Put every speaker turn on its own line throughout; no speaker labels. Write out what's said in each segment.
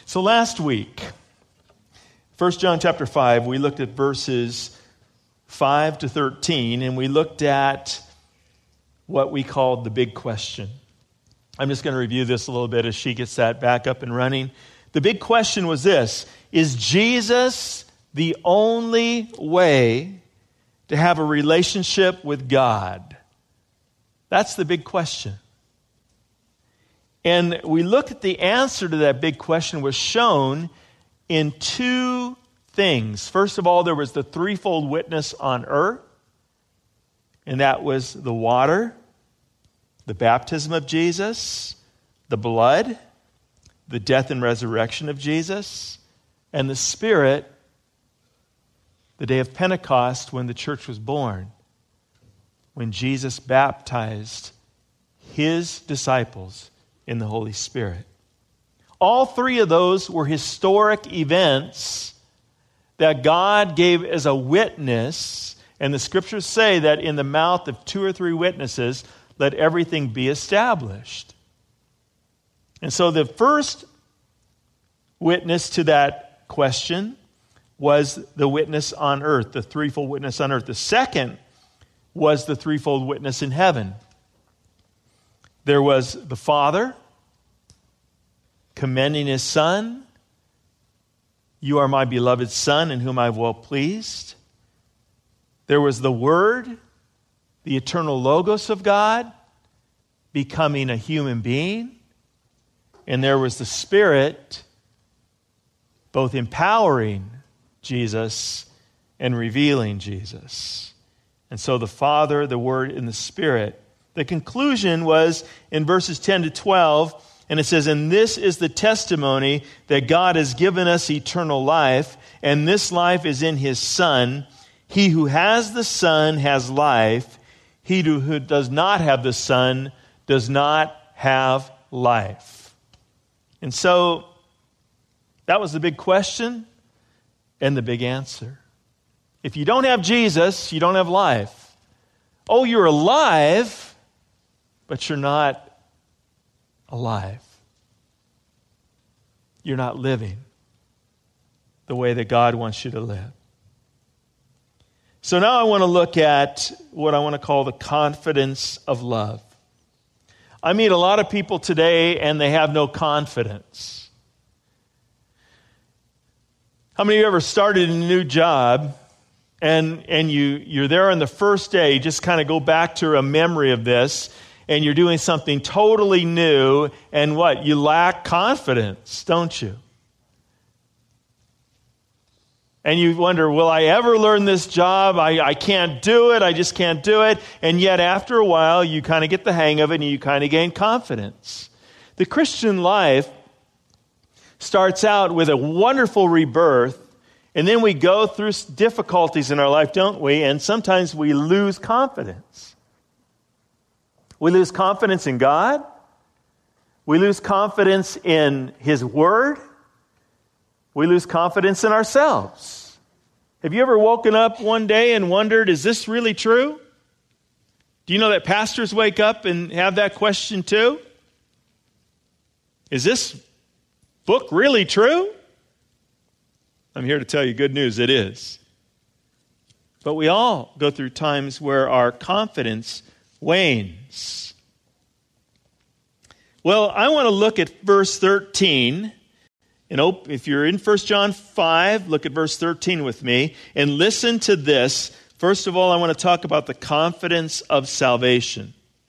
So last week, 1 John chapter 5, we looked at verses 5 to 13, and we looked at what we called the big question. I'm just going to review this a little bit as she gets that back up and running. The big question was this: is Jesus the only way to have a relationship with God? That's the big question. And we looked at the answer to that big question was shown in two things. First of all, there was the threefold witness on earth, and that was the water, the baptism of Jesus, the blood, the death and resurrection of Jesus, and the Spirit, the day of Pentecost when the church was born, when Jesus baptized his disciples in the Holy Spirit. All three of those were historic events that God gave as a witness, and the scriptures say that in the mouth of two or three witnesses, let everything be established. And so the first witness to that question was the witness on earth, the threefold witness on earth. The second was the threefold witness in heaven. There was the Father commending his Son. You are my beloved Son, in whom I am well pleased. There was the Word, the eternal Logos of God, becoming a human being. And there was the Spirit, both empowering Jesus and revealing Jesus. And so the Father, the Word, and the Spirit. The conclusion was in verses 10 to 12, and it says, "And this is the testimony that God has given us eternal life, and this life is in his Son. He who has the Son has life. He who does not have the Son does not have life." And so that was the big question and the big answer. If you don't have Jesus, you don't have life. Oh, you're alive, but you're not alive. You're not living the way that God wants you to live. So now I want to look at what I want to call the confidence of love. I meet a lot of people today and they have no confidence. How many of you ever started a new job and you're there on the first day, just kind of go back to a memory of this, and you're doing something totally new, and what? You lack confidence, don't you? And you wonder, will I ever learn this job? I can't do it. I just can't do it. And yet after a while, you kind of get the hang of it and you kind of gain confidence. The Christian life starts out with a wonderful rebirth, and then we go through difficulties in our life, don't we? And sometimes we lose confidence. We lose confidence in God. We lose confidence in his word. We lose confidence in ourselves. Have you ever woken up one day and wondered, is this really true? Do you know that pastors wake up and have that question too? Is this book really true? I'm here to tell you good news, it is. But we all go through times where our confidence wanes. Well, I want to look at verse 13. And if you're in 1 John 5, look at verse 13 with me and listen to this. First of all, I want to talk about the confidence of salvation.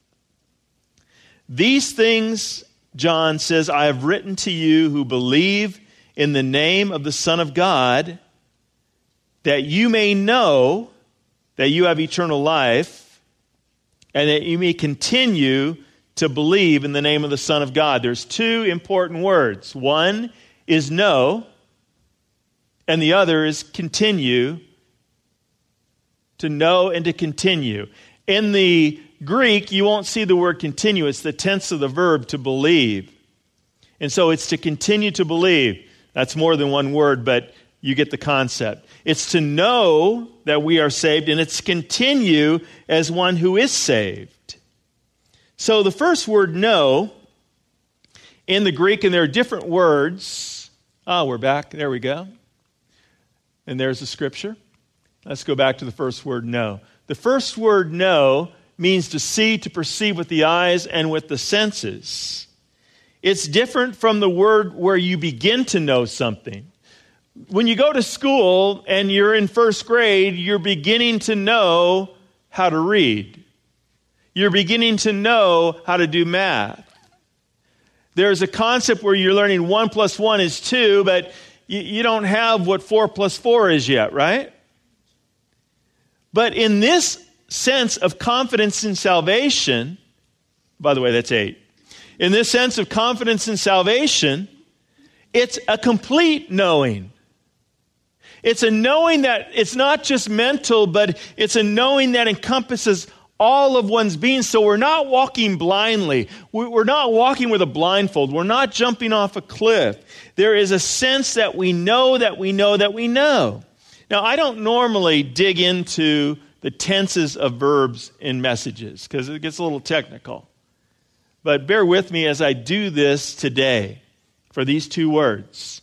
These things, John says, I have written to you who believe in the name of the Son of God, that you may know that you have eternal life, and that you may continue to believe in the name of the Son of God. There's two important words. One is know, and the other is continue. To know and to continue. In the Greek, you won't see the word continue. It's the tense of the verb to believe. And so it's to continue to believe. That's more than one word, but you get the concept. It's to know that we are saved, and it's continue as one who is saved. So the first word, know, in the Greek, and there are different words We're back. There we go. And there's the scripture. Let's go back to the first word, know. The first word, know, means to see, to perceive with the eyes and with the senses. It's different from the word where you begin to know something. When you go to school and you're in first grade, you're beginning to know how to read. You're beginning to know how to do math. There's a concept where you're learning 1 + 1 is 2, but you don't have what 4 + 4 is yet, right? But in this sense of confidence in salvation, by the way, that's 8. In this sense of confidence in salvation, it's a complete knowing. It's a knowing that it's not just mental, but it's a knowing that encompasses all of one's being. So we're not walking blindly. We're not walking with a blindfold. We're not jumping off a cliff. There is a sense that we know that we know that we know. Now, I don't normally dig into the tenses of verbs in messages because it gets a little technical. But bear with me as I do this today for these two words.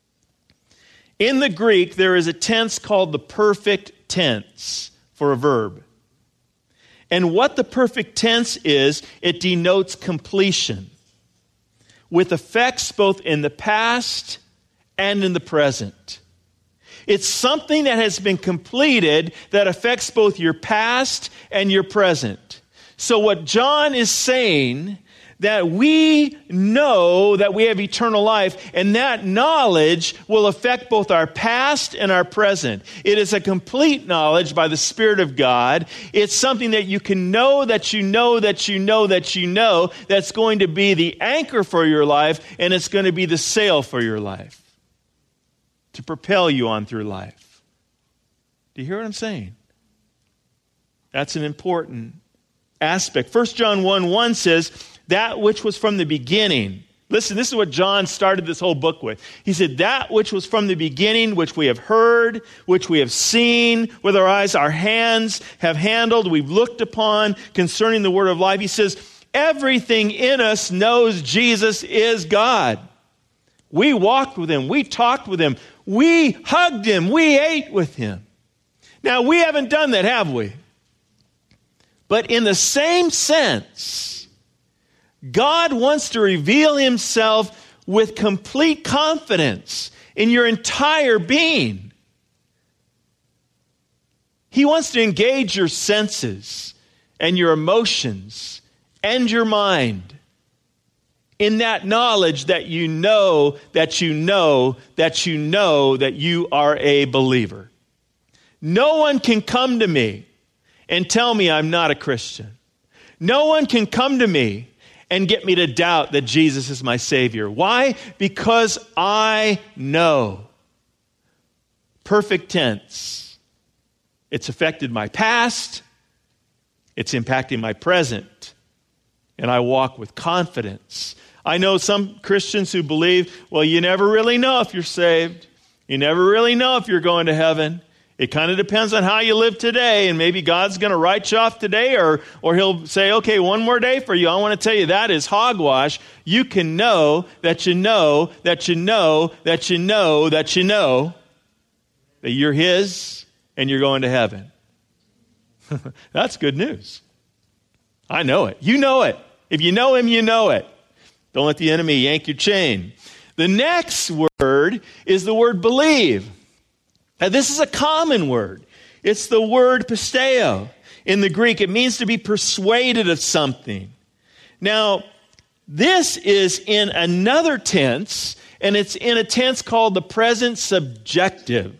In the Greek, there is a tense called the perfect tense for a verb. And what the perfect tense is, it denotes completion with effects both in the past and in the present. It's something that has been completed that affects both your past and your present. So what John is saying, that we know that we have eternal life, and that knowledge will affect both our past and our present. It is a complete knowledge by the Spirit of God. It's something that you can know that you know that you know that you know that's going to be the anchor for your life, and it's going to be the sail for your life to propel you on through life. Do you hear what I'm saying? That's an important aspect. 1 John 1:1 says, that which was from the beginning. Listen, this is what John started this whole book with. He said, that which was from the beginning, which we have heard, which we have seen with our eyes, our hands have handled, we've looked upon concerning the word of life. He says, everything in us knows Jesus is God. We walked with him. We talked with him. We hugged him. We ate with him. Now, we haven't done that, have we? But in the same sense, God wants to reveal himself with complete confidence in your entire being. He wants to engage your senses and your emotions and your mind in that knowledge that you know that you know that you know that you are a believer. No one can come to me and tell me I'm not a Christian. No one can come to me and get me to doubt that Jesus is my Savior. Why? Because I know. Perfect tense. It's affected my past. It's impacting my present. And I walk with confidence. I know some Christians who believe, well, you never really know if you're saved. You never really know if you're going to heaven. It kind of depends on how you live today, and maybe God's going to write you off today, or he'll say, okay, one more day for you. I want to tell you that is hogwash. You can know that you know that you know that you know that you know that you're his and you're going to heaven. That's good news. I know it. You know it. If you know him, you know it. Don't let the enemy yank your chain. The next word is the word believe. Now, this is a common word. It's the word pisteo. In the Greek, it means to be persuaded of something. Now, this is in another tense, and it's in a tense called the present subjunctive,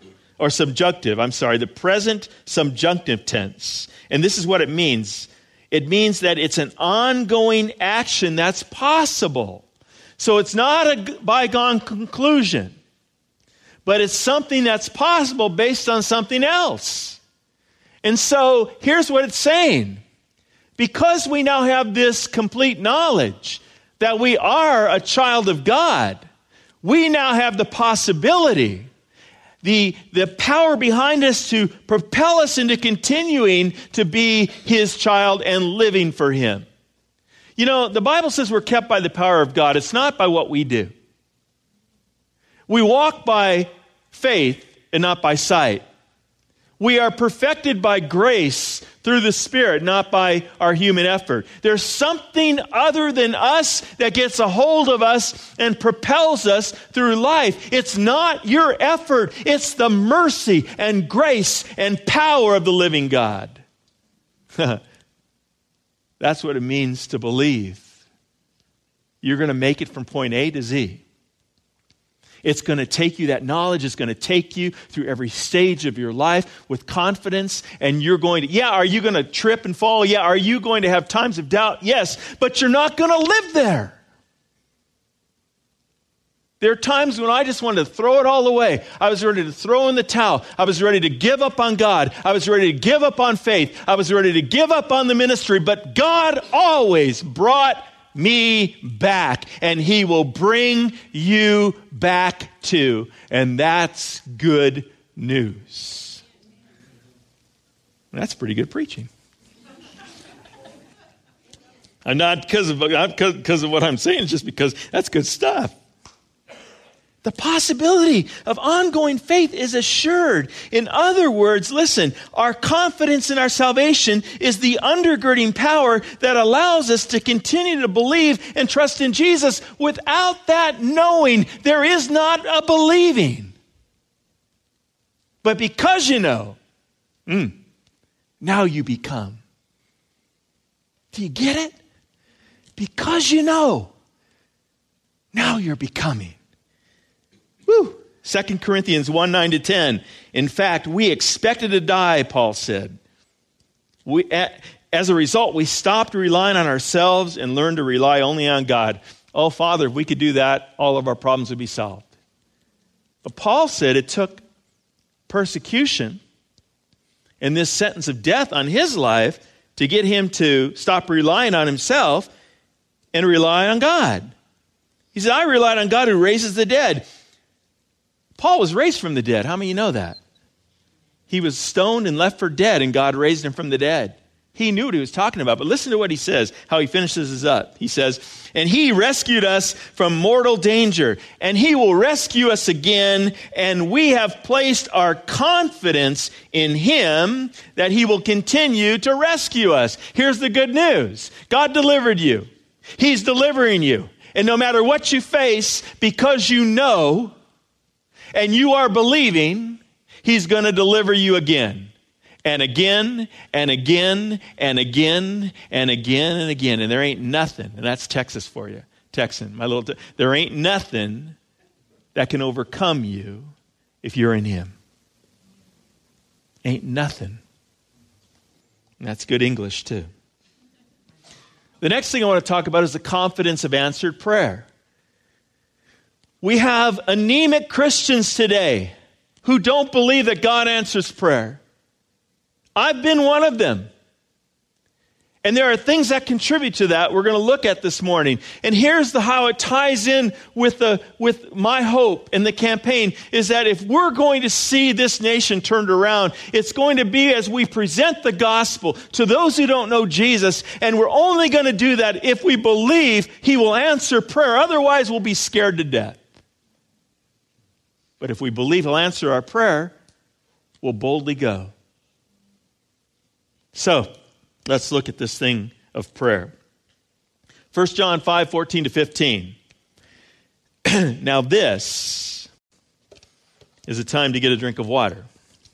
the present subjunctive tense. And this is what it means. It means that it's an ongoing action that's possible. So it's not a bygone conclusion. But it's something that's possible based on something else. And so here's what it's saying. Because we now have this complete knowledge that we are a child of God, we now have the possibility, the power behind us to propel us into continuing to be his child and living for him. You know, the Bible says we're kept by the power of God. It's not by what we do. We walk by faith and not by sight. We are perfected by grace through the Spirit, not by our human effort. There's something other than us that gets a hold of us and propels us through life. It's not your effort. It's the mercy and grace and power of the living God. That's what it means to believe. You're going to make it from point A to Z. It's going to take you, that knowledge is going to take you through every stage of your life with confidence. And you're going to, are you going to trip and fall? Yeah. Are you going to have times of doubt? Yes. But you're not going to live there. There are times when I just wanted to throw it all away. I was ready to throw in the towel. I was ready to give up on God. I was ready to give up on faith. I was ready to give up on the ministry. But God always brought me back, and He will bring you back too. And that's good news. That's pretty good preaching. And not because of what I'm saying, it's just because that's good stuff. The possibility of ongoing faith is assured. In other words, listen, our confidence in our salvation is the undergirding power that allows us to continue to believe and trust in Jesus. Without that knowing, there is not a believing. But because you know, now you become. Do you get it? Because you know, now you're becoming. 2 Corinthians 1:9-10. In fact, we expected to die, Paul said. As a result, we stopped relying on ourselves and learned to rely only on God. Oh, Father, if we could do that, all of our problems would be solved. But Paul said it took persecution and this sentence of death on his life to get him to stop relying on himself and rely on God. He said, I relied on God who raises the dead. Paul was raised from the dead. How many of you know that? He was stoned and left for dead, and God raised him from the dead. He knew what he was talking about, but listen to what he says, how he finishes this up. He says, and He rescued us from mortal danger, and He will rescue us again, and we have placed our confidence in Him that He will continue to rescue us. Here's the good news. God delivered you. He's delivering you. And no matter what you face, because you know and you are believing, He's going to deliver you again. And again, and again, and again, and again, and again. And there ain't nothing, and that's Texas for you. Texan, there ain't nothing that can overcome you if you're in Him. Ain't nothing. And that's good English too. The next thing I want to talk about is the confidence of answered prayer. We have anemic Christians today who don't believe that God answers prayer. I've been one of them. And there are things that contribute to that we're going to look at this morning. And here's how it ties in with my hope in the campaign is that if we're going to see this nation turned around, it's going to be as we present the gospel to those who don't know Jesus. And we're only going to do that if we believe He will answer prayer. Otherwise, we'll be scared to death. But if we believe He'll answer our prayer, we'll boldly go. So, let's look at this thing of prayer. 1 John 5:14-15. Now this is a time to get a drink of water.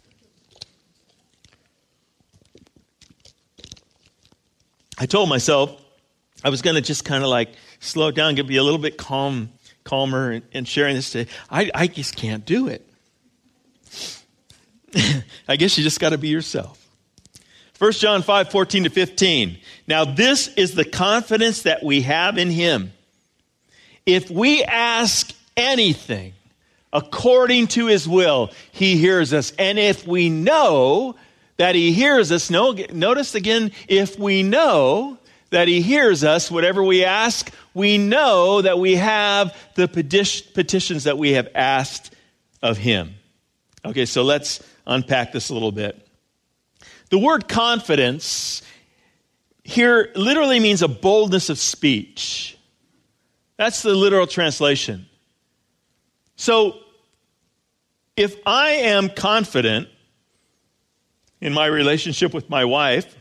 I told myself I was going to just kind of like slow down, be a little bit calmer in sharing this today. I just can't do it. I guess you just got to be yourself. 1 John 5:14-15. Now this is the confidence that we have in Him. If we ask anything according to His will, He hears us. And if we know that He hears us, notice again, if we know that He hears us, whatever we ask, we know that we have the petitions that we have asked of Him. Okay, so let's unpack this a little bit. The word confidence here literally means a boldness of speech. That's the literal translation. So, if I am confident in my relationship with my wife,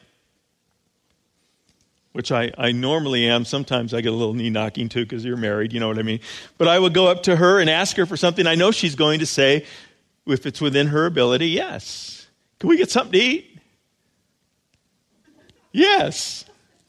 which I normally am. Sometimes I get a little knee knocking too because you're married, you know what I mean? But I would go up to her and ask her for something. I know she's going to say, if it's within her ability, yes. Can we get something to eat? Yes.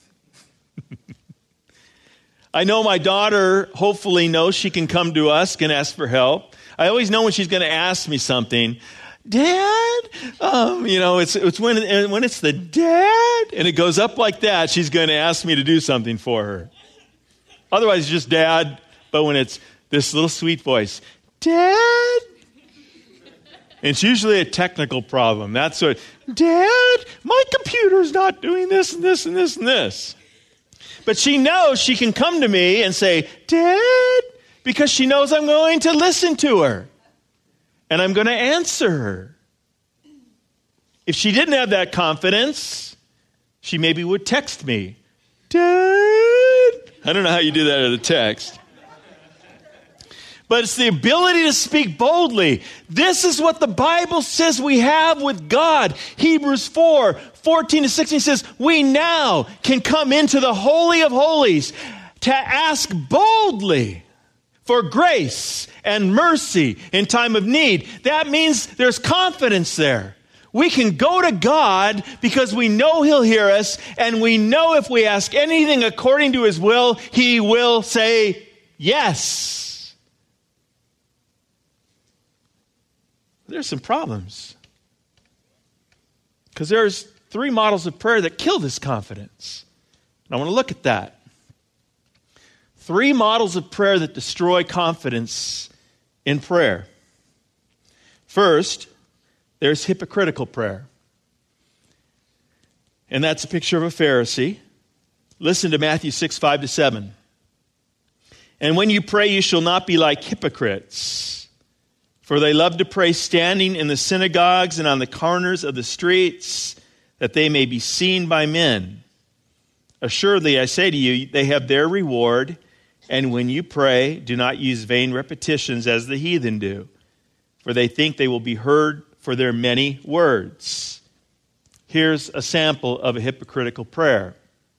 I know my daughter hopefully knows she can come to us, can ask for help. I always know when she's going to ask me something. Dad, it's when it's the dad, and it goes up like that, she's going to ask me to do something for her. Otherwise, it's just dad, but when it's this little sweet voice, Dad, and it's usually a technical problem. That's what, Dad, my computer's not doing this and this and this and this. But she knows she can come to me and say, Dad, because she knows I'm going to listen to her. And I'm going to answer her. If she didn't have that confidence, she maybe would text me, Dad. I don't know how you do that in a text. But it's the ability to speak boldly. This is what the Bible says we have with God. Hebrews 4:14-16 says, we now can come into the Holy of Holies to ask boldly for grace and mercy in time of need. That means there's confidence there. We can go to God because we know He'll hear us, and we know if we ask anything according to His will, He will say yes. There's some problems. Because there's 3 models of prayer that kill this confidence. And I want to look at that. 3 models of prayer that destroy confidence in prayer. First, there's hypocritical prayer. And that's a picture of a Pharisee. Listen to Matthew 6:5-7. And when you pray, you shall not be like hypocrites, for they love to pray standing in the synagogues and on the corners of the streets, that they may be seen by men. Assuredly, I say to you, they have their reward. And when you pray, do not use vain repetitions as the heathen do, for they think they will be heard for their many words. Here's a sample of a hypocritical prayer.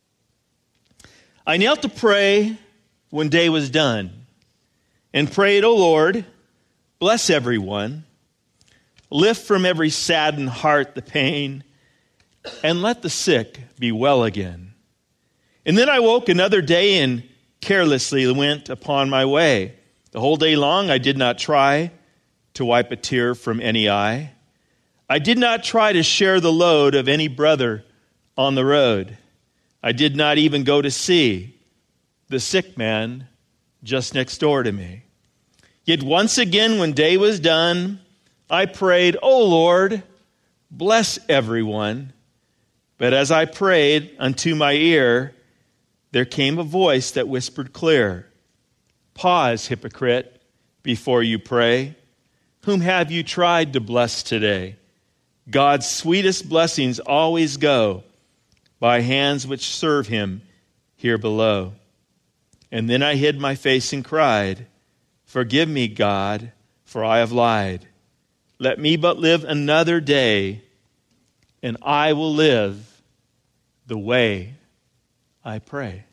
I knelt to pray when day was done, and prayed, O Lord, bless everyone, lift from every saddened heart the pain, and let the sick be well again. And then I woke another day and carelessly went upon my way. The whole day long I did not try to wipe a tear from any eye. I did not try to share the load of any brother on the road. I did not even go to see the sick man just next door to me. Yet once again, when day was done, I prayed, O Lord, bless everyone. But as I prayed, unto my ear there came a voice that whispered clear, Pause, hypocrite, before you pray. Whom have you tried to bless today? God's sweetest blessings always go by hands which serve Him here below. And then I hid my face and cried, Forgive me, God, for I have lied. Let me but live another day, and I will live the way I pray.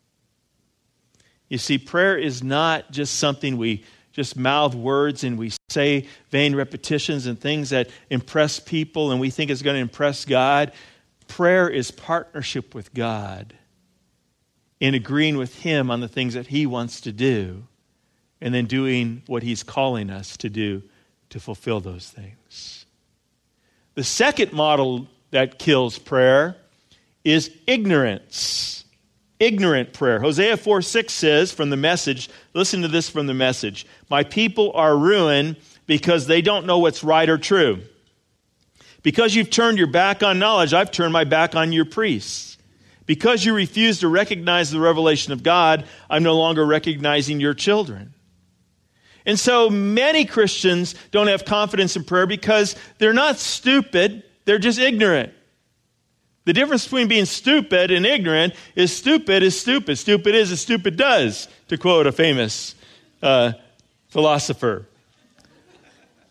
You see, prayer is not just something we just mouth words and we say vain repetitions and things that impress people and we think it's going to impress God. Prayer is partnership with God in agreeing with Him on the things that He wants to do and then doing what He's calling us to do to fulfill those things. The second model that kills prayer is ignorance. Ignorant prayer. Hosea 4:6 says from the Message, listen to this from the Message, My people are ruined because they don't know what's right or true. Because you've turned your back on knowledge, I've turned my back on your priests. Because you refuse to recognize the revelation of God, I'm no longer recognizing your children. And so many Christians don't have confidence in prayer because they're not stupid, they're just ignorant. The difference between being stupid and ignorant is stupid is stupid. Stupid is as stupid does, to quote a famous philosopher.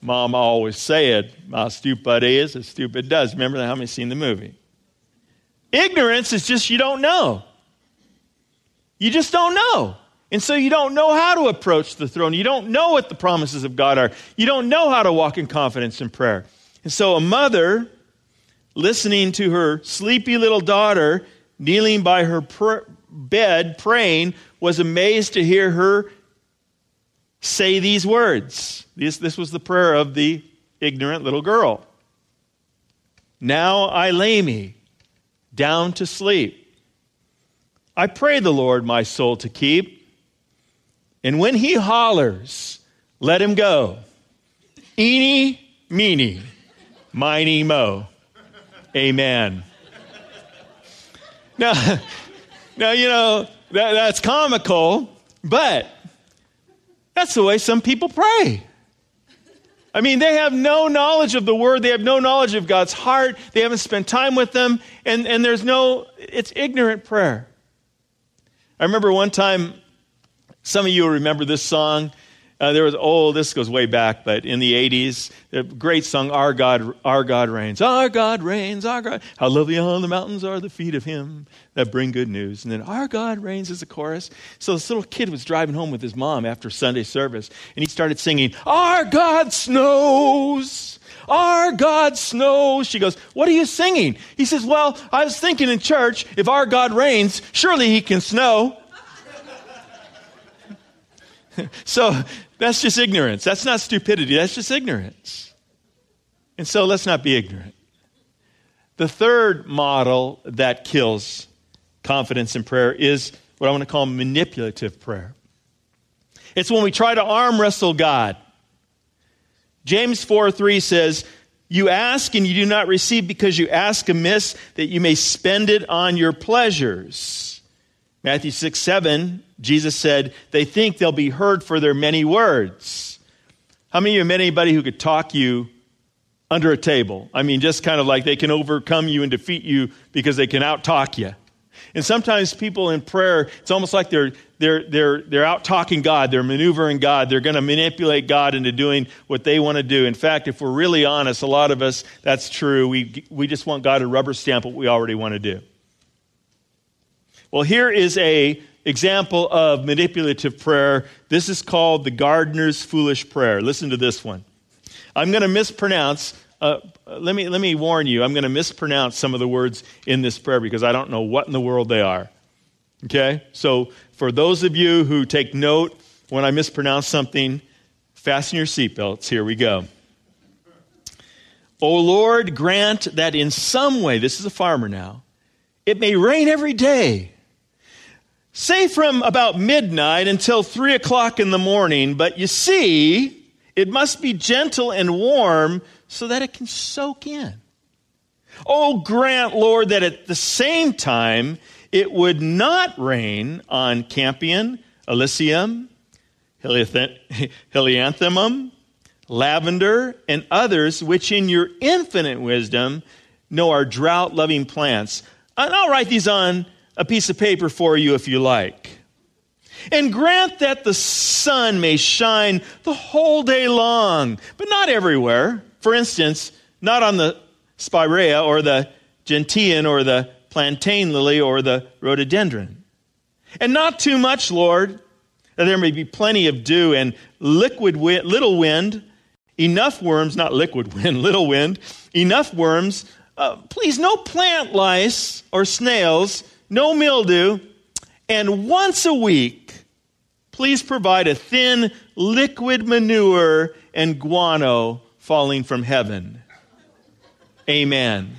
Mom always said, "How stupid is, as stupid does." Remember that? How many seen the movie? Ignorance is just you don't know. You just don't know. And so you don't know how to approach the throne. You don't know what the promises of God are. You don't know how to walk in confidence in prayer. And so a mother listening to her sleepy little daughter kneeling by her bed praying was amazed to hear her say these words. This was the prayer of the ignorant little girl. "Now I lay me down to sleep. I pray the Lord my soul to keep. And when he hollers, let him go. Eeny, meeny, miny, mo. Amen." Now, that's comical, but that's the way some people pray. I mean, they have no knowledge of the Word. They have no knowledge of God's heart. They haven't spent time with them, and it's ignorant prayer. I remember one time, some of you will remember this song. This goes way back, but in the 80s, a great song, Our God Reigns. Our God reigns, our God. How lovely on the mountains are the feet of him that bring good news. And then Our God reigns is the chorus. So this little kid was driving home with his mom after Sunday service, and he started singing, "Our God snows. Our God snows." She goes, "What are you singing?" He says, "Well, I was thinking in church, if our God reigns, surely he can snow." So that's just ignorance. That's not stupidity. That's just ignorance. And so let's not be ignorant. The third model that kills confidence in prayer is what I want to call manipulative prayer. It's when we try to arm wrestle God. James 4:3 says, "You ask and you do not receive because you ask amiss, that you may spend it on your pleasures." Matthew 6:7, Jesus said, "They think they'll be heard for their many words." How many of you have met anybody who could talk you under a table? I mean, just kind of like they can overcome you and defeat you because they can out-talk you. And sometimes people in prayer, it's almost like they're out-talking God. They're maneuvering God. They're going to manipulate God into doing what they want to do. In fact, if we're really honest, a lot of us, that's true. We just want God to rubber stamp what we already want to do. Well, here is an example of manipulative prayer. This is called the gardener's foolish prayer. Listen to this one. I'm going to mispronounce. Let me warn you. I'm going to mispronounce some of the words in this prayer because I don't know what in the world they are. Okay? So for those of you who take note when I mispronounce something, fasten your seatbelts. Here we go. "O Lord, grant that in some way," this is a farmer now, "it may rain every day. Say from about midnight until 3 o'clock in the morning, but you see, it must be gentle and warm so that it can soak in. Oh, grant, Lord, that at the same time it would not rain on Campion, Elysium, Helianthemum, lavender, and others, which in your infinite wisdom know are drought-loving plants." And I'll write these on a piece of paper for you if you like. "And grant that the sun may shine the whole day long, but not everywhere. For instance, not on the spirea or the gentian or the plantain lily or the rhododendron. And not too much, Lord, that there may be plenty of dew and little wind, enough worms," not liquid wind, little wind, "enough worms, please no plant lice or snails, no mildew, and once a week, please provide a thin liquid manure and guano falling from heaven. Amen."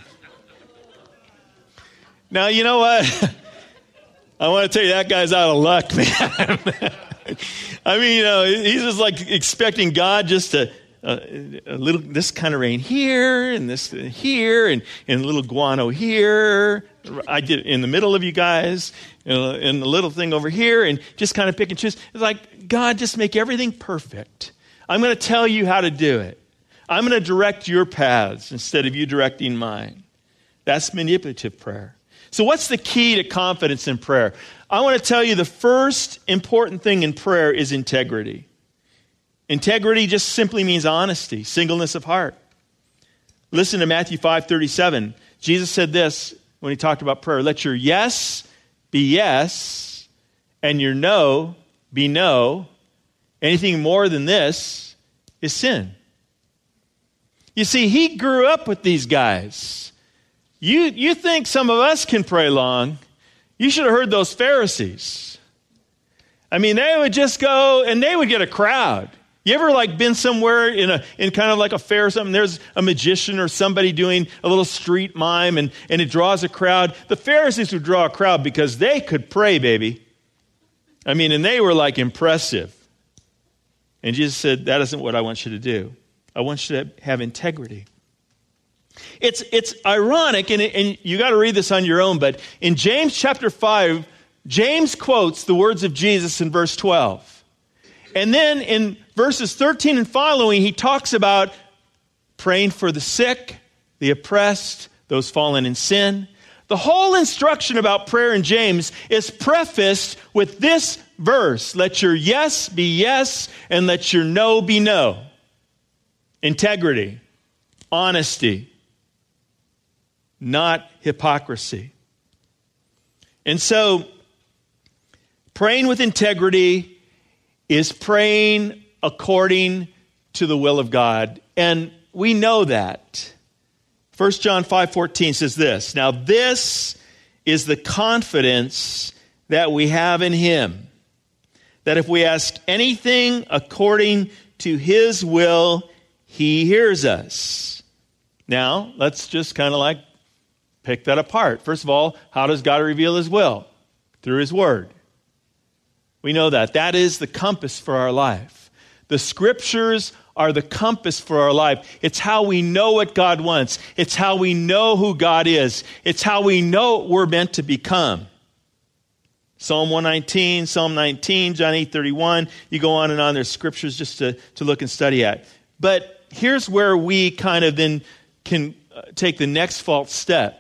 Now, you know what? I want to tell you, that guy's out of luck, man. I mean, he's just like expecting God just to, a little, this kind of rain here, and this here, and a little guano here. I did in the middle of you guys, and the little thing over here, and just kind of pick and choose. It's like, God, just make everything perfect. I'm going to tell you how to do it. I'm going to direct your paths instead of you directing mine. That's manipulative prayer. So what's the key to confidence in prayer? I want to tell you the first important thing in prayer is integrity. Integrity just simply means honesty, singleness of heart. Listen to Matthew 5:37. Jesus said this when he talked about prayer. Let your yes be yes, and your no be no. Anything more than this is sin. You see, he grew up with these guys. You think some of us can pray long. You should have heard those Pharisees. I mean, they would just go and they would get a crowd. You ever been somewhere in kind of like a fair or something? There's a magician or somebody doing a little street mime and it draws a crowd. The Pharisees would draw a crowd because they could pray, baby. I mean, and they were you And Jesus said, that isn't what I want you to do. I want you to have integrity. It's ironic, and you got to read this on your own, but in James chapter 5, James quotes the words of Jesus in verse 12. And then in verses 13 and following, he talks about praying for the sick, the oppressed, those fallen in sin. The whole instruction about prayer in James is prefaced with this verse. Let your yes be yes, and let your no be no. Integrity, honesty, not hypocrisy. And so, praying with integrity is praying according to the will of God. And we know that. 1 John 5:14 says this, now this is the confidence that we have in him, that if we ask anything according to his will, he hears us. Now, let's just kind of pick that apart. First of all, how does God reveal his will? Through his word. We know that. That is the compass for our life. The scriptures are the compass for our life. It's how we know what God wants. It's how we know who God is. It's how we know what we're meant to become. Psalm 119, Psalm 19, John 8:31. You go on and on. There's scriptures just to look and study at. But here's where we kind of then can take the next false step.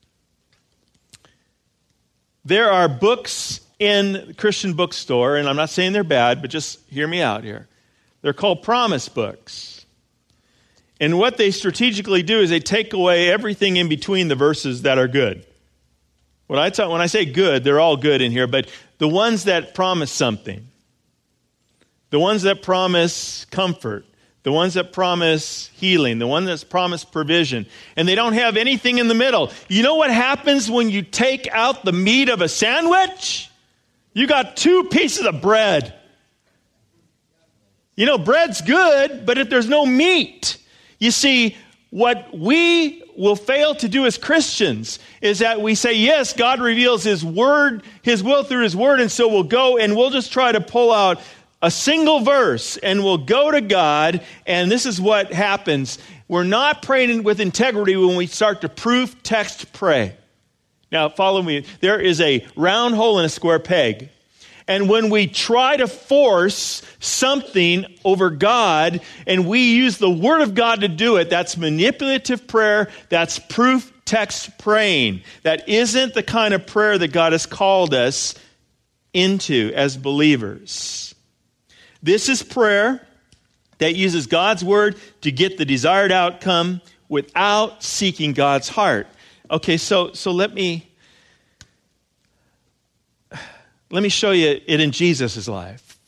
There are books in the Christian bookstore, and I'm not saying they're bad, but just hear me out here. They're called promise books. And what they strategically do is they take away everything in between the verses that are good. When I say good, they're all good in here, but the ones that promise something, the ones that promise comfort, the ones that promise healing, the ones that promise provision, and they don't have anything in the middle. You know what happens when you take out the meat of a sandwich? You got two pieces of bread. You know, bread's good, but if there's no meat, you see, what we will fail to do as Christians is that we say, yes, God reveals his word, his will through his word, and so we'll go and we'll just try to pull out a single verse and we'll go to God, and this is what happens. We're not praying with integrity when we start to proof text pray. Now, follow me. There is a round hole in a square peg. And when we try to force something over God and we use the Word of God to do it, that's manipulative prayer, that's proof text praying. That isn't the kind of prayer that God has called us into as believers. This is prayer that uses God's Word to get the desired outcome without seeking God's heart. Okay, so let me show you it in Jesus' life.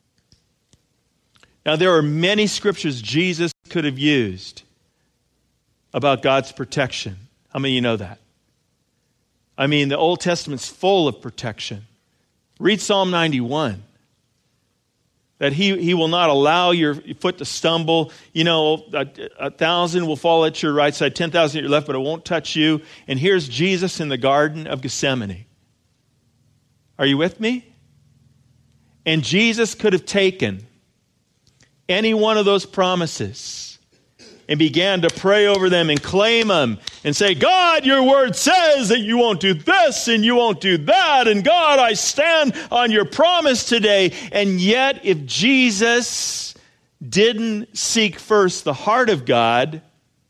Now, there are many scriptures Jesus could have used about God's protection. How many of you know that? I mean, the Old Testament's full of protection. Read Psalm 91. That he will not allow your foot to stumble. You know, 1,000 will fall at your right side, 10,000 at your left, but it won't touch you. And here's Jesus in the Garden of Gethsemane. Are you with me? And Jesus could have taken any one of those promises and began to pray over them and claim them and say, God, your word says that you won't do this and you won't do that. And God, I stand on your promise today. And yet, if Jesus didn't seek first the heart of God,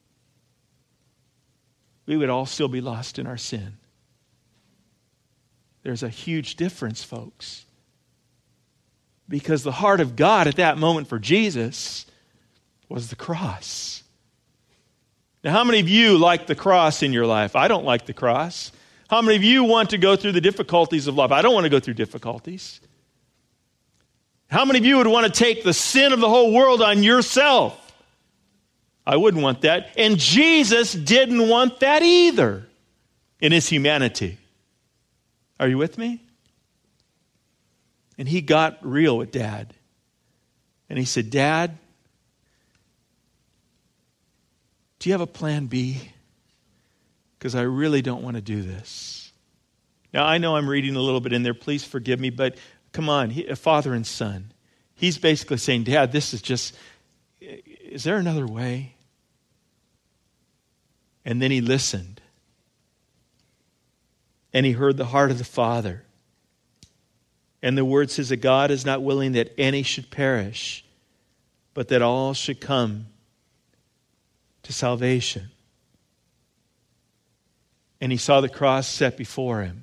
we would all still be lost in our sin. There's a huge difference, folks. Because the heart of God at that moment for Jesus was the cross. Now, how many of you like the cross in your life? I don't like the cross. How many of you want to go through the difficulties of life? I don't want to go through difficulties. How many of you would want to take the sin of the whole world on yourself? I wouldn't want that. And Jesus didn't want that either in his humanity. Are you with me? And he got real with Dad. And he said, Dad, do you have a plan B? Because I really don't want to do this. Now, I know I'm reading a little bit in there. Please forgive me, but come on, a father and son. He's basically saying, Dad, this is just, is there another way? And then he listened. And he heard the heart of the Father. And the word says that God is not willing that any should perish, but that all should come to salvation. And he saw the cross set before him.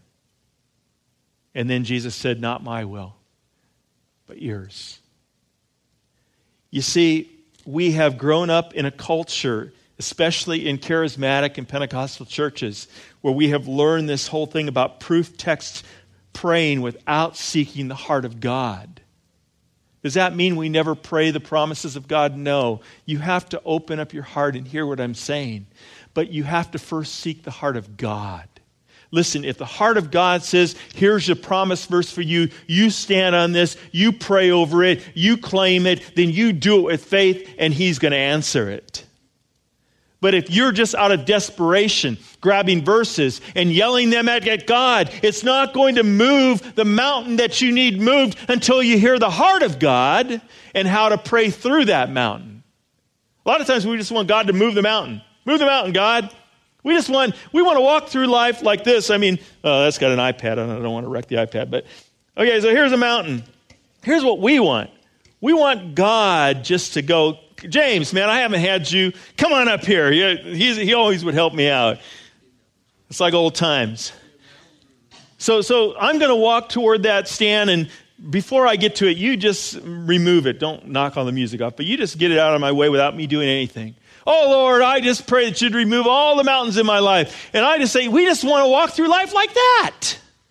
And then Jesus said, not my will, but yours. You see, we have grown up in a culture, especially in charismatic and Pentecostal churches, where we have learned this whole thing about proof text praying without seeking the heart of God. Does that mean we never pray the promises of God? No. You have to open up your heart and hear what I'm saying. But you have to first seek the heart of God. Listen, if the heart of God says, here's a promise verse for you, you stand on this, you pray over it, you claim it, then you do it with faith and he's going to answer it. But if you're just out of desperation, grabbing verses and yelling them at God, it's not going to move the mountain that you need moved until you hear the heart of God and how to pray through that mountain. A lot of times we just want God to move the mountain. Move the mountain, God. We want to walk through life like this. I mean, that's got an iPad. I don't want to wreck the iPad. But okay, so here's a mountain. Here's what we want. We want God just to go, James, man, I haven't had you. Come on up here. He always would help me out. It's like old times. So I'm going to walk toward that stand, and before I get to it, you just remove it. Don't knock all the music off, but you just get it out of my way without me doing anything. Oh, Lord, I just pray that you'd remove all the mountains in my life. And I just say, we just want to walk through life like that.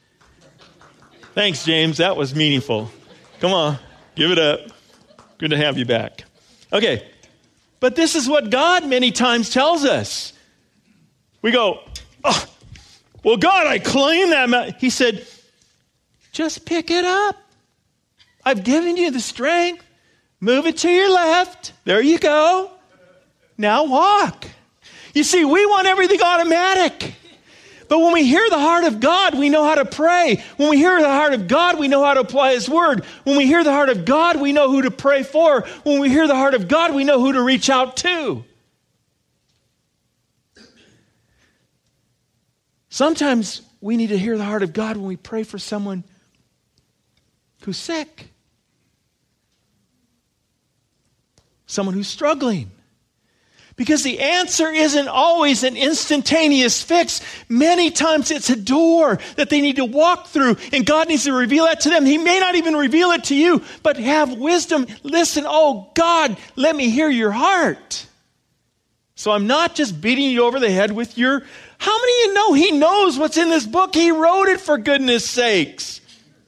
Thanks, James. That was meaningful. Come on, give it up. Good to have you back. Okay, but this is what God many times tells us. We go, oh, well, God, I claim that mountain. He said, just pick it up. I've given you the strength. Move it to your left. There you go. Now walk. You see, we want everything automatic. But when we hear the heart of God, we know how to pray. When we hear the heart of God, we know how to apply His word. When we hear the heart of God, we know who to pray for. When we hear the heart of God, we know who to reach out to. Sometimes we need to hear the heart of God when we pray for someone who's sick, someone who's struggling. Because the answer isn't always an instantaneous fix. Many times it's a door that they need to walk through, and God needs to reveal that to them. He may not even reveal it to you, but have wisdom. Listen, oh God, let me hear your heart. So I'm not just beating you over the head with your, how many of you know He knows what's in this book? He wrote it, for goodness sakes.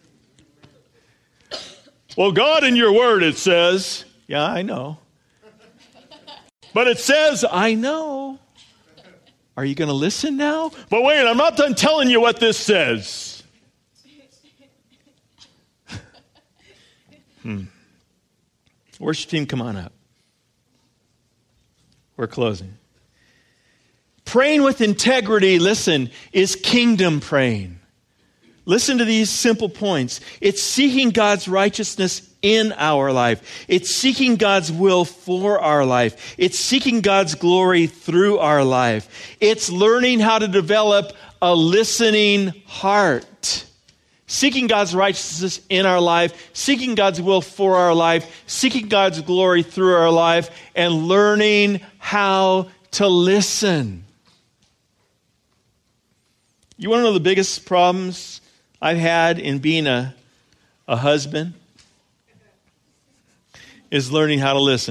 Well, God, in your word, it says, yeah, I know. But it says, I know. Are you going to listen now? But wait, I'm not done telling you what this says. Worship team, come on up. We're closing. Praying with integrity, listen, is kingdom praying. Listen to these simple points. It's seeking God's righteousness in our life. It's seeking God's will for our life. It's seeking God's glory through our life. It's learning how to develop a listening heart. Seeking God's righteousness in our life, seeking God's will for our life, seeking God's glory through our life, and learning how to listen. You want to know the biggest problems I've had in being a husband? is learning how to listen.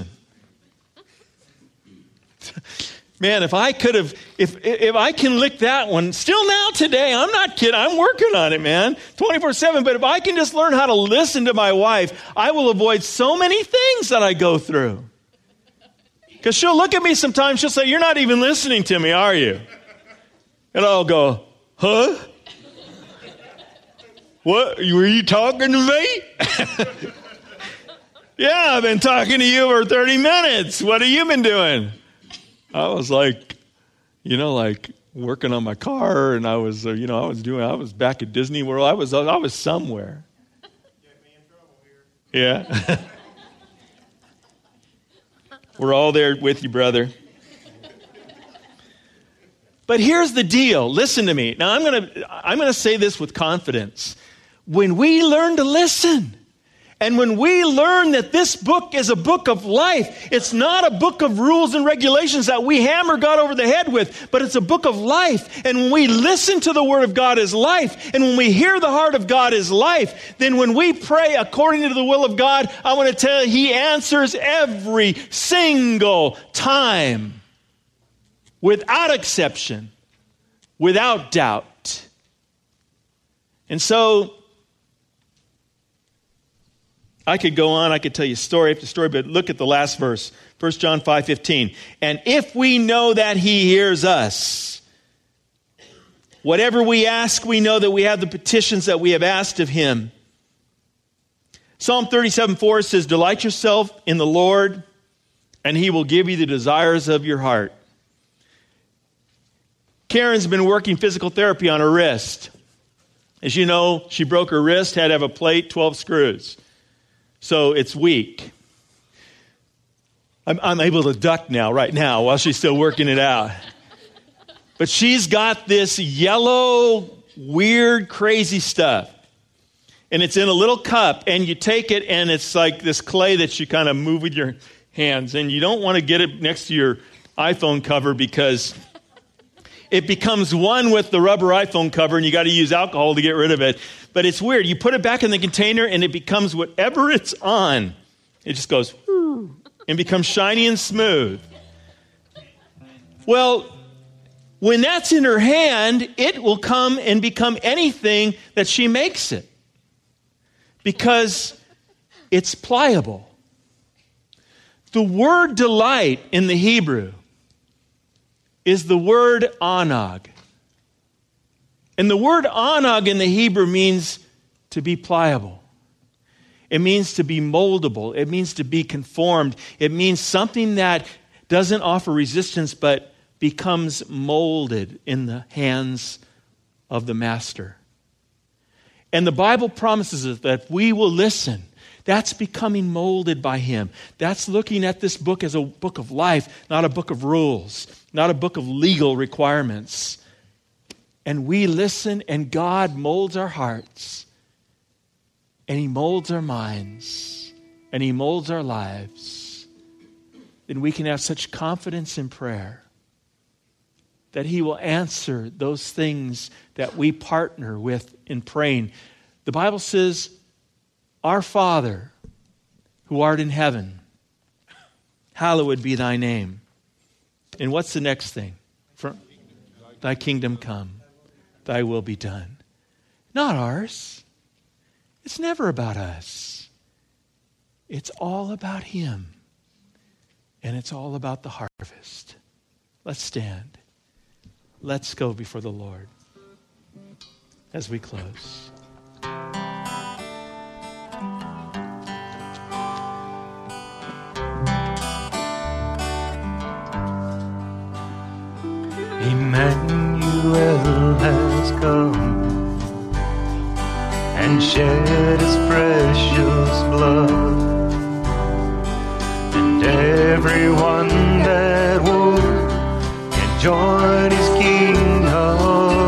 Man, if I can lick that one, still now today, I'm not kidding, I'm working on it, man, 24/7, but if I can just learn how to listen to my wife, I will avoid so many things that I go through. Because she'll look at me sometimes, she'll say, "You're not even listening to me, are you?" And I'll go, "Huh? What, were you talking to me?" "Yeah, I've been talking to you for 30 minutes. What have you been doing?" I was like working on my car, and I was back at Disney World. I was somewhere.
Get me in trouble here.
Yeah. We're all there with you, brother. But here's the deal. Listen to me. Now I'm going to say this with confidence. When we learn to listen, and when we learn that this book is a book of life, it's not a book of rules and regulations that we hammer God over the head with, but it's a book of life. And when we listen to the Word of God as life, and when we hear the heart of God as life, then when we pray according to the will of God, I want to tell you, He answers every single time, without exception, without doubt. And so, I could go on, I could tell you story after story, but look at the last verse, 1 John 5:15. And if we know that He hears us, whatever we ask, we know that we have the petitions that we have asked of Him. Psalm 37:4 says, "Delight yourself in the Lord, and He will give you the desires of your heart." Karen's been working physical therapy on her wrist. As you know, she broke her wrist, had to have a plate, 12 screws. So it's weak. I'm able to duck now, right now, while she's still working it out. But she's got this yellow, weird, crazy stuff. And it's in a little cup, and you take it, and it's like this clay that you kind of move with your hands. And you don't want to get it next to your iPhone cover because it becomes one with the rubber iPhone cover, and you got to use alcohol to get rid of it. But it's weird. You put it back in the container, and it becomes whatever it's on. It just goes, and becomes shiny and smooth. Well, when that's in her hand, it will come and become anything that she makes it. Because it's pliable. The word delight in the Hebrew is the word anag. And the word anag in the Hebrew means to be pliable. It means to be moldable. It means to be conformed. It means something that doesn't offer resistance but becomes molded in the hands of the master. And the Bible promises us that if we will listen, that's becoming molded by Him. That's looking at this book as a book of life, not a book of rules, not a book of legal requirements. And we listen, and God molds our hearts, and He molds our minds, and He molds our lives. Then we can have such confidence in prayer that He will answer those things that we partner with in praying. The Bible says, "Our Father, who art in heaven, hallowed be thy name." And what's the next thing? Thy kingdom come. Thy will be done. Not ours. It's never about us. It's all about Him. And it's all about the harvest. Let's stand. Let's go before the Lord as we close.
Emmanuel has come and shed His precious blood, and everyone that would can join His kingdom.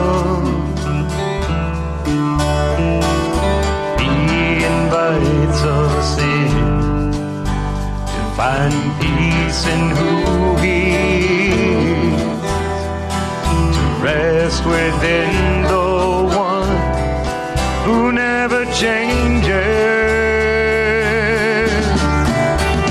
He invites us in to find peace in who He is, to rest within the one who never changes.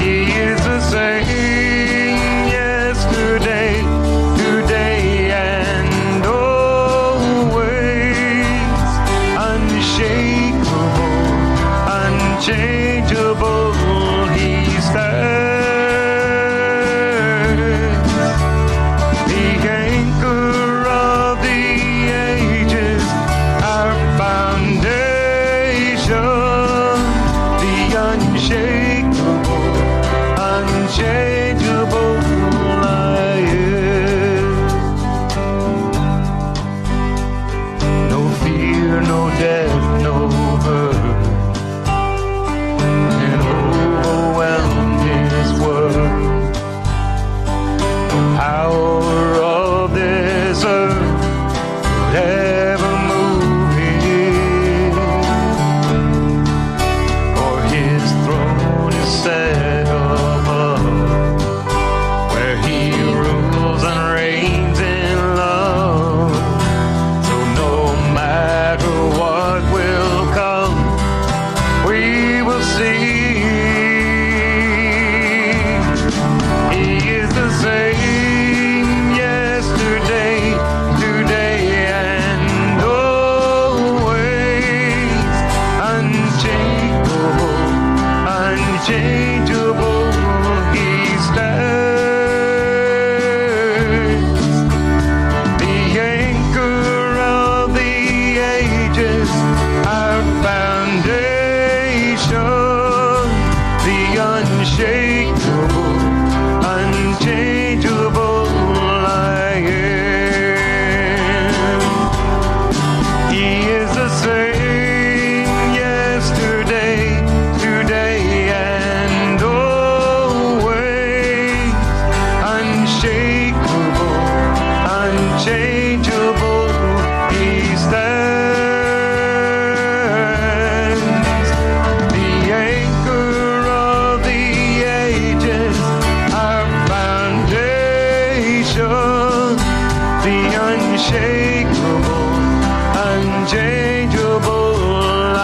unshakable, unchangeable I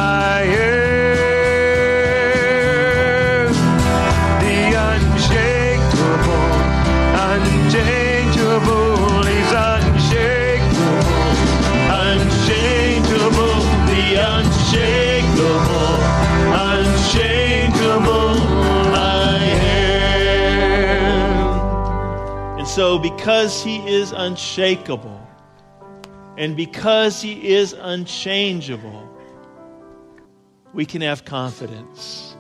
am. The unshakable, unchangeable, He's unshakable, unchangeable, the unshakable, unchangeable I am.
And so because He is unshakable, and because He is unchangeable, we can have confidence.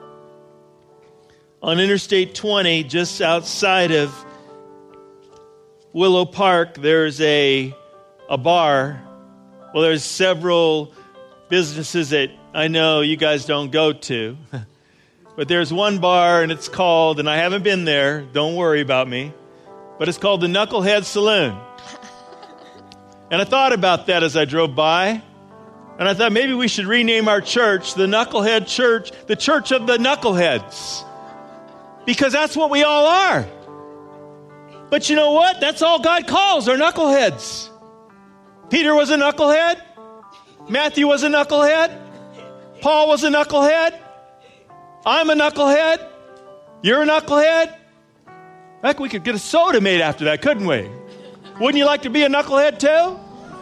On Interstate 20, just outside of Willow Park, there's a bar. Well, there's several businesses that I know you guys don't go to. But there's one bar, and it's called, and I haven't been there, don't worry about me, but it's called the Knucklehead Saloon. And I thought about that as I drove by, and I thought maybe we should rename our church the Knucklehead Church, the Church of the Knuckleheads, because that's what we all are. But you know what? That's all God calls are knuckleheads. Peter was a knucklehead. Matthew was a knucklehead. Paul was a knucklehead. I'm a knucklehead. You're a knucklehead. Heck, we could get a soda made after that, couldn't we? Wouldn't you like to be a knucklehead too?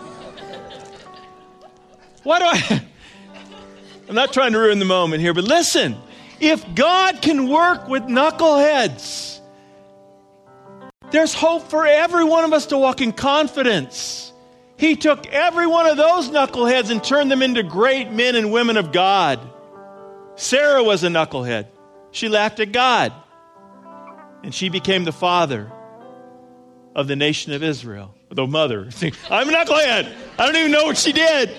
I'm not trying to ruin the moment here, but listen. If God can work with knuckleheads, there's hope for every one of us to walk in confidence. He took every one of those knuckleheads and turned them into great men and women of God. Sarah was a knucklehead. She laughed at God. And she became the father of the nation of Israel. The mother. I'm a knucklehead. I don't even know what she did.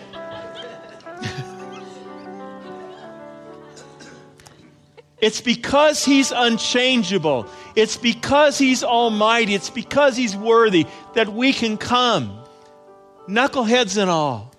It's because He's unchangeable. It's because He's almighty. It's because He's worthy that we can come, knuckleheads and all.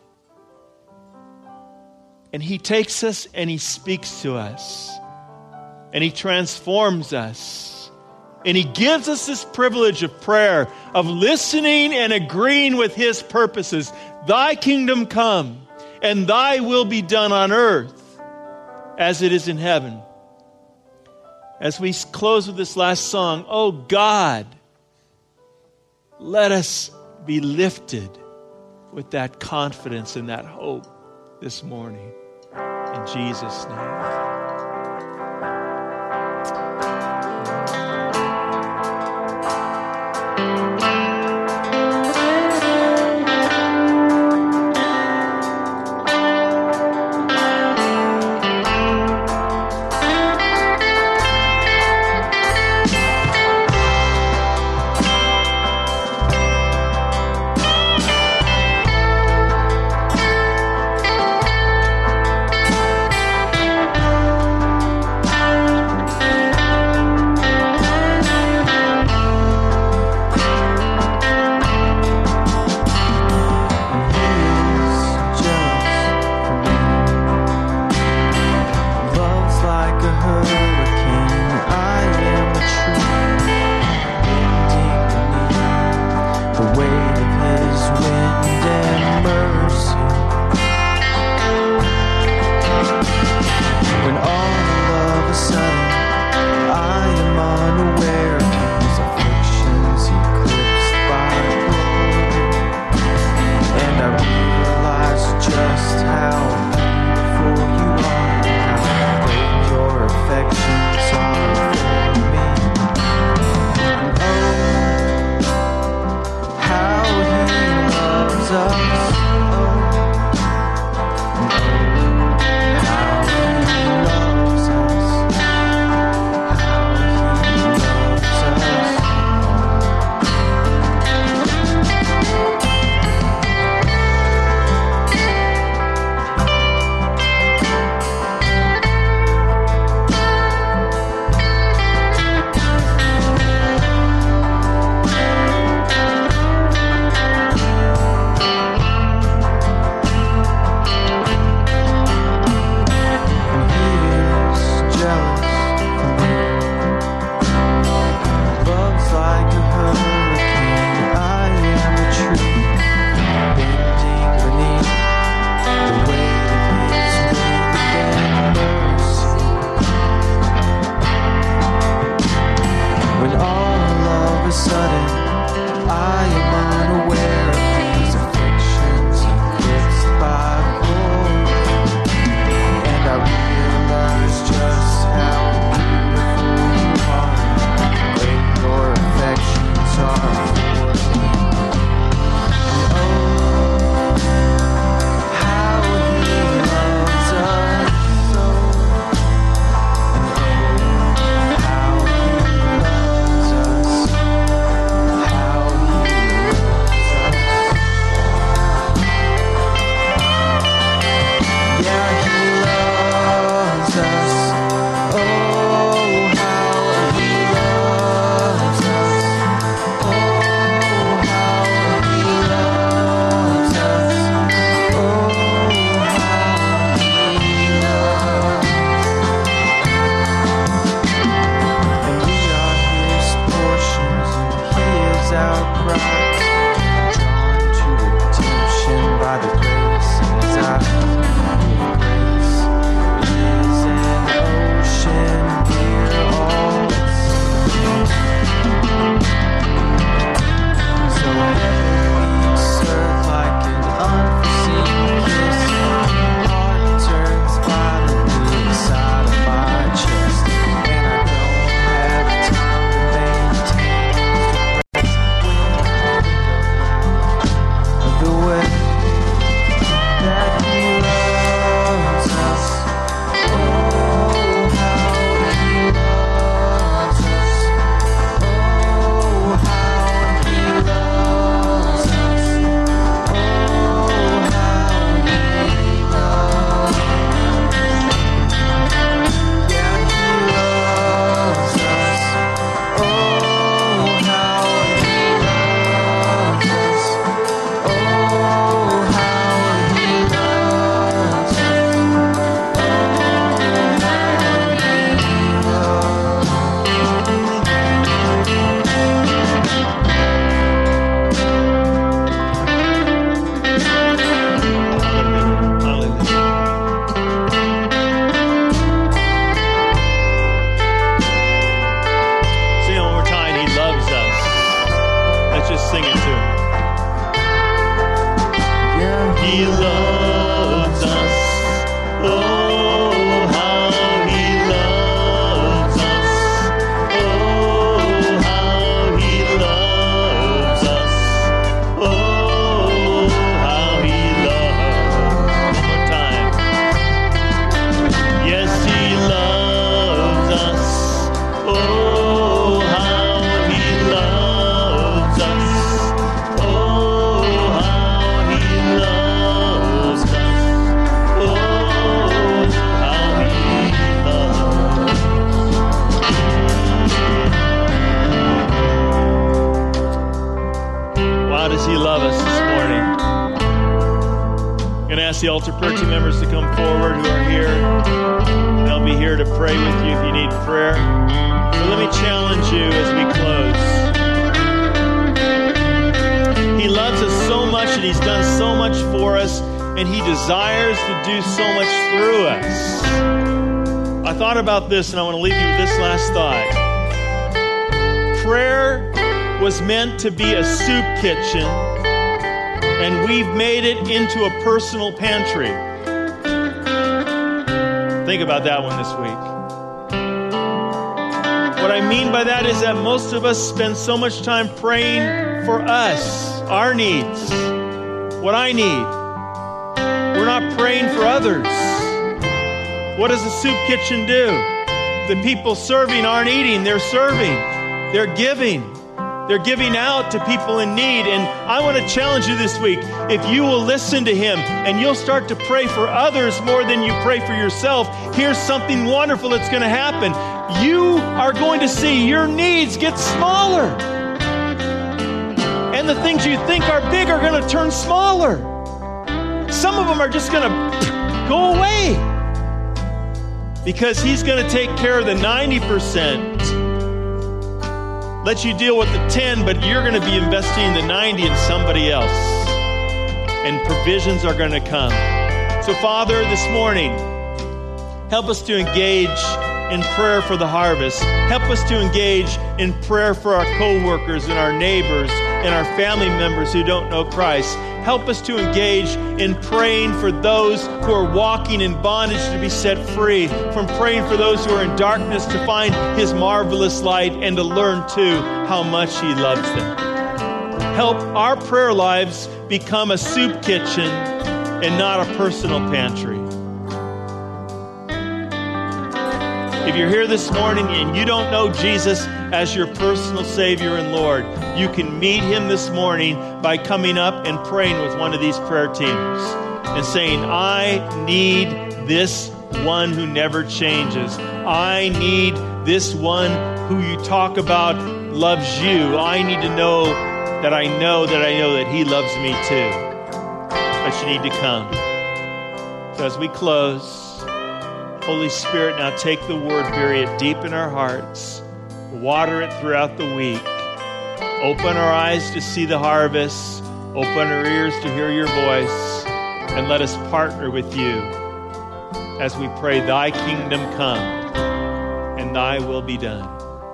And He takes us and He speaks to us. And He transforms us. And He gives us this privilege of prayer, of listening and agreeing with His purposes. Thy kingdom come, and Thy will be done on earth as it is in heaven. As we close with this last song, oh God, let us be lifted with that confidence and that hope this morning. In Jesus' name.
when all of a sudden I am unaware of these afflictions eclipsed by glory, and I realize just how beautiful you are, great your affections are for me. And oh, how he loves us so, and oh, how he loves us, how he loves us. Yeah, he loves us. Oh, how he loves us. Oh, how he loves us. Oh, how he loves. And we are his portions, and he is our prize. Drawn to redemption by the grace in his eyes. Grace is an ocean near all seas. So heaven served like an unforeseen kiss. Heart turns violently inside of my chest, and I don't have time to maintain the way that he loves us. Oh, how he loves us. Oh, how he loves us. Oh, how he loves us. Yeah, he loves us. Oh, how he loves us. Oh, how he loves us.
Sing it one more time. He loves us. Let's just sing it to him.
Yeah,
He loves us. Oh, how he loves us. Oh, how he loves us. Oh, how he loves. One more time. Yes, he loves us. Oh, how he loves us. Oh, how he loves us. Oh, how he loves. Wow, does he love us this morning? I'm going to ask the altar prayer team members to come forward who are here. They'll be here to pray with you if you need prayer. But let me challenge you as we close. He loves us so much, and he's done so much for us, and he desires to do so much through us. I thought about this, and I want to leave you with this last thought. Prayer was meant to be a soup kitchen, and we've made it into a personal pantry. Think about that one this week. What I mean by that is that most of us spend so much time praying for us, our needs, what I need. We're not praying for others. What does a soup kitchen do? The people serving aren't eating, they're serving. They're giving. They're giving out to people in need. And I want to challenge you this week. If you will listen to him and you'll start to pray for others more than you pray for yourself, here's something wonderful that's going to happen. You are going to see your needs get smaller. And the things you think are big are going to turn smaller. Some of them are just going to go away. Because he's going to take care of the 90%. Let you deal with the 10, but you're going to be investing the 90 in somebody else. And provisions are going to come. So, Father, this morning, help us to engage in prayer for the harvest. Help us to engage in prayer for our co-workers and our neighbors and our family members who don't know Christ. Help us to engage in praying for those who are walking in bondage to be set free, from praying for those who are in darkness to find His marvelous light and to learn, too, how much He loves them. Help our prayer lives become a soup kitchen and not a personal pantry. If you're here this morning and you don't know Jesus as your personal Savior and Lord, you can meet Him this morning by coming up and praying with one of these prayer teams and saying, I need this one who never changes. I need this one who you talk about loves you. I need to know that I know that He loves me too. But you need to come. So as we close, Holy Spirit, now take the word, bury it deep in our hearts, water it throughout the week. Open our eyes to see the harvest, open our ears to hear your voice, and let us partner with you as we pray, Thy kingdom come and Thy will be done.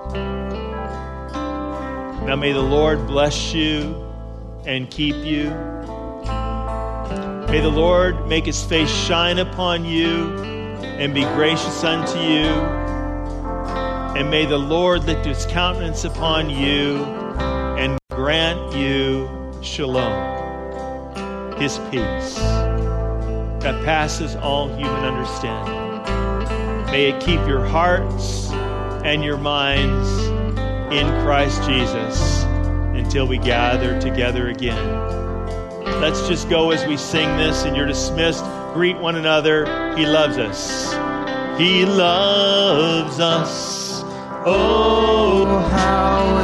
Now may the Lord bless you and keep you. May the Lord make His face shine upon you and be gracious unto you. And may the Lord lift His countenance upon you and grant you shalom, His peace that passes all human understanding. May it keep your hearts and your minds in Christ Jesus until we gather together again. Let's just go as we sing this, and you're dismissed. Greet one another. He loves us. He loves us. Oh, how